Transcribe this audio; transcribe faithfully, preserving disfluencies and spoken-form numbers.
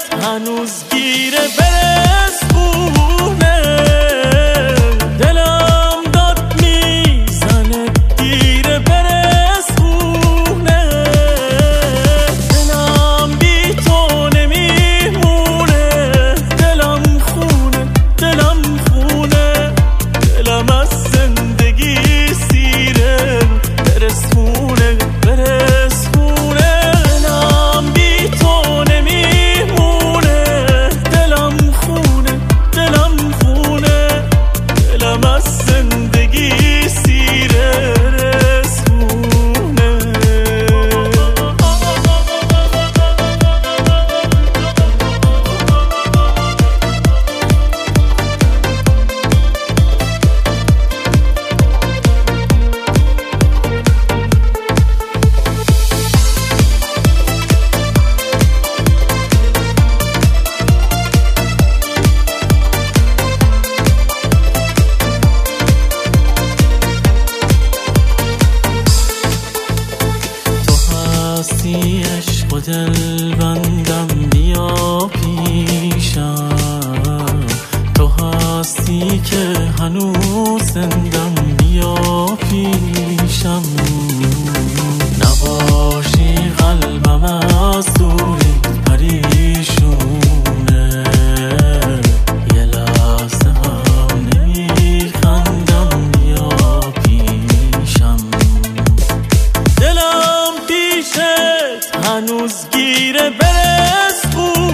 هنوز گیره برسونه، دلم داد میزنه گیره برسونه، دلم بی تو نمیمونه، دلم خونه دلم خونه، دلم از زندگی سیره برسونه برسونه، دلم بی تو نمیمونه، دلم خونه دلم خونه، دلم از زندگی سیره برسونه. هستی عشق و دل بندم بیا پیشم، تو هستی که هنوز زندم بیا پیشم، نباشی قلبم از دوری پریشونه، یه لحظه هم نمیخندم بیا پیشم، دلم پیشت هنوز گیره برسونه،